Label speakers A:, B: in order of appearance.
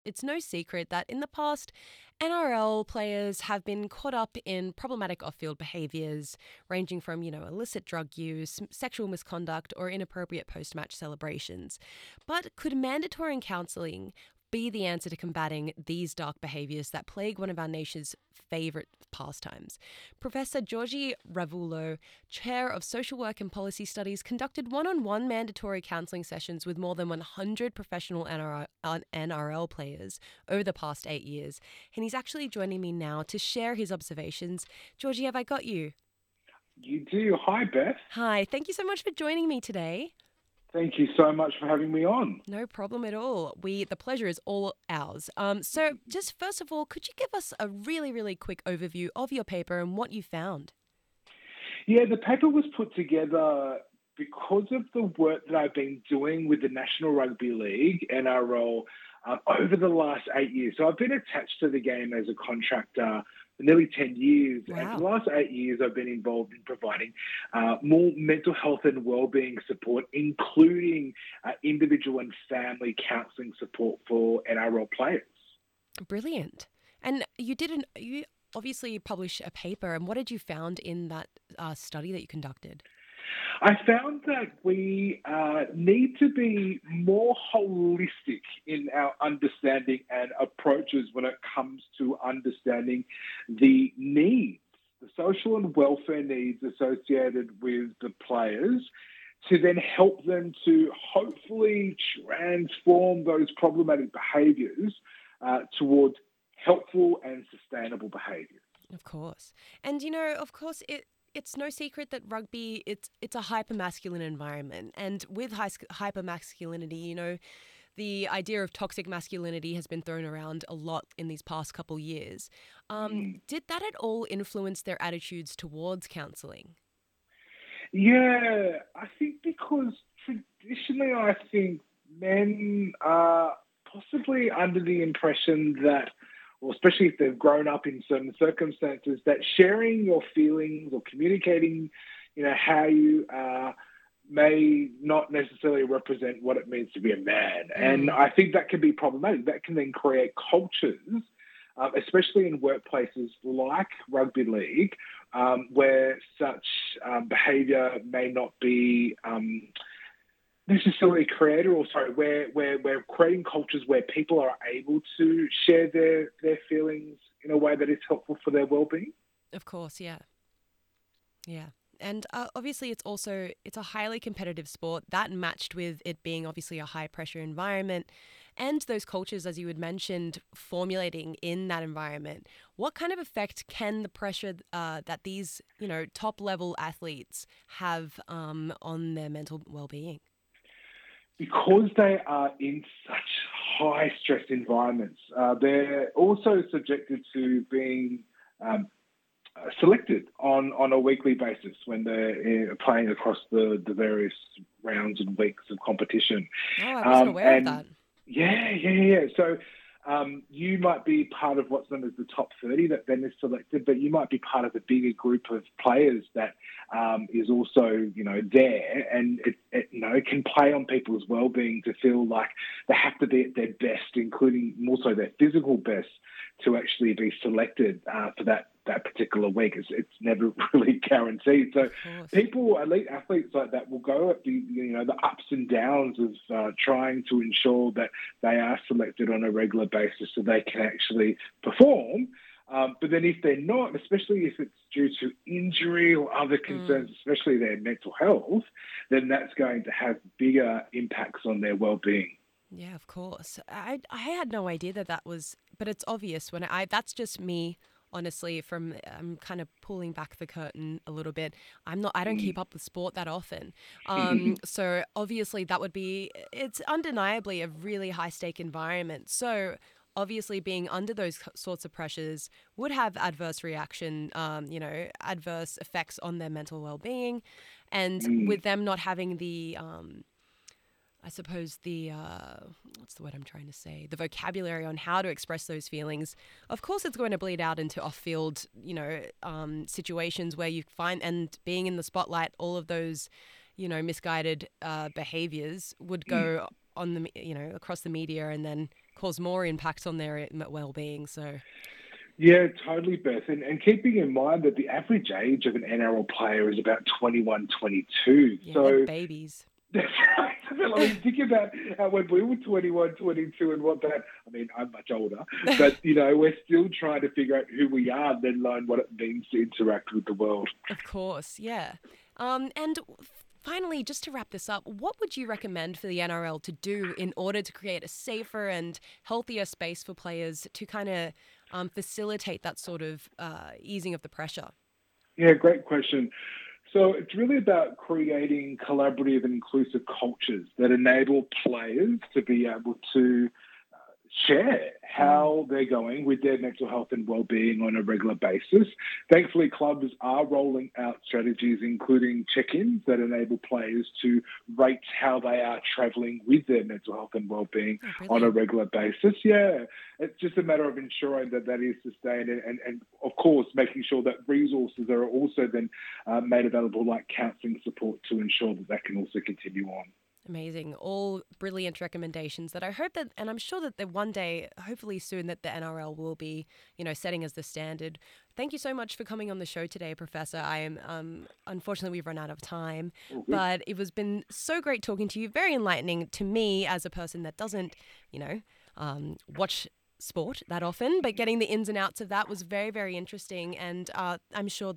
A: it's no secret that in the past, NRL players have been caught up in problematic off field behaviours, ranging from, illicit drug use, sexual misconduct, or inappropriate post match celebrations. But could mandatory counselling be the answer to combating these dark behaviours that plague one of our nation's favourite pastimes? Professor Georgie Ravulo, Chair of Social Work and Policy Studies, conducted one-on-one mandatory counselling sessions with more than 100 professional NRL players over the past 8 years. And he's actually joining me now to share his observations. Georgie, have I got you?
B: You do. Hi, Beth.
A: Hi, thank you so much for joining me today.
B: Thank you so much for having me on.
A: No problem at all. The pleasure is all ours. So just first of all, could you give us a really, really quick overview of your paper and what you found?
B: Yeah, the paper was put together because of the work that I've been doing with the National Rugby League, NRL, over the last 8 years. So I've been attached to the game as a contractor for nearly 10 years.
A: Wow.
B: And for the last 8 years, I've been involved in providing more mental health and wellbeing support, including individual and family counselling support for NRL players.
A: Brilliant. And you obviously published a paper, and what did you found in that study that you conducted?
B: I found that we need to be more holistic in our understanding and approaches when it comes to understanding the needs, the social and welfare needs associated with the players, to then help them to hopefully transform those problematic behaviours towards helpful and sustainable behaviours.
A: Of course. And of course it's no secret that rugby it's a hyper-masculine environment, and with hyper-masculinity, the idea of toxic masculinity has been thrown around a lot in these past couple years. Did that at all influence their attitudes towards counselling?
B: Yeah, I think because traditionally I think men are possibly under the impression that, or especially if they've grown up in certain circumstances, that sharing your feelings or communicating, how you are may not necessarily represent what it means to be a man. And I think that can be problematic. That can then create cultures, especially in workplaces like rugby league, where such behaviour may not be necessarily created, or sorry, where we're creating cultures where people are able to share their feelings in a way that is helpful for their well-being.
A: Of course, yeah. Yeah. And obviously it's a highly competitive sport, that matched with it being obviously a high pressure environment and those cultures, as you had mentioned, formulating in that environment. What kind of effect can the pressure that these, top level athletes have on their mental well-being?
B: Because they are in such high stress environments, they're also subjected to being selected on a weekly basis when they're playing across the various rounds and weeks of competition.
A: Oh, I wasn't aware of that.
B: Yeah. So you might be part of what's known as the top 30 that then is selected, but you might be part of a bigger group of players that is also, there, and it can play on people's well-being to feel like they have to be at their best, including more so their physical best, to actually be selected for that particular week. It's never really guaranteed. So elite athletes like that will go at the ups and downs of trying to ensure that they are selected on a regular basis so they can actually perform. But then if they're not, especially if it's due to injury or other concerns, especially their mental health, then that's going to have bigger impacts on their well-being.
A: Yeah, of course. I had no idea that was, but it's obvious that's just me. Honestly, I'm kind of pulling back the curtain a little bit. I don't keep up with sport that often. So obviously it's undeniably a really high stake environment. So obviously being under those sorts of pressures would have adverse adverse effects on their mental well-being. And with them not having the, I suppose what's the word I'm trying to say? The vocabulary on how to express those feelings. Of course, it's going to bleed out into off-field, situations where you find, and being in the spotlight, all of those, misguided behaviors would go on the, across the media and then cause more impact on their well-being. So,
B: Yeah, totally, Beth. And keeping in mind that the average age of an NRL player is about 21, 22.
A: yeah, they're
B: So
A: babies.
B: that's right. I mean, think about when we were 21, 22 and what that, I mean, I'm much older, but, we're still trying to figure out who we are, let alone what it means to interact with the world.
A: Of course, yeah. And finally, just to wrap this up, what would you recommend for the NRL to do in order to create a safer and healthier space for players to kind of facilitate that sort of easing of the pressure?
B: Yeah, great question. So it's really about creating collaborative and inclusive cultures that enable players to be able to share how they're going with their mental health and well-being on a regular basis. Thankfully, clubs are rolling out strategies, including check-ins that enable players to rate how they are travelling with their mental health and well-being on a regular basis. Yeah, it's just a matter of ensuring that that is sustained and of course, making sure that resources are also then made available, like counselling support, to ensure that that can also continue on.
A: Amazing. All brilliant recommendations that I hope that, and I'm sure that one day, hopefully soon, that the NRL will be, setting as the standard. Thank you so much for coming on the show today, Professor. I am, unfortunately, we've run out of time, but it has been so great talking to you. Very enlightening to me as a person that doesn't, watch sport that often, but getting the ins and outs of that was very, very interesting. And I'm sure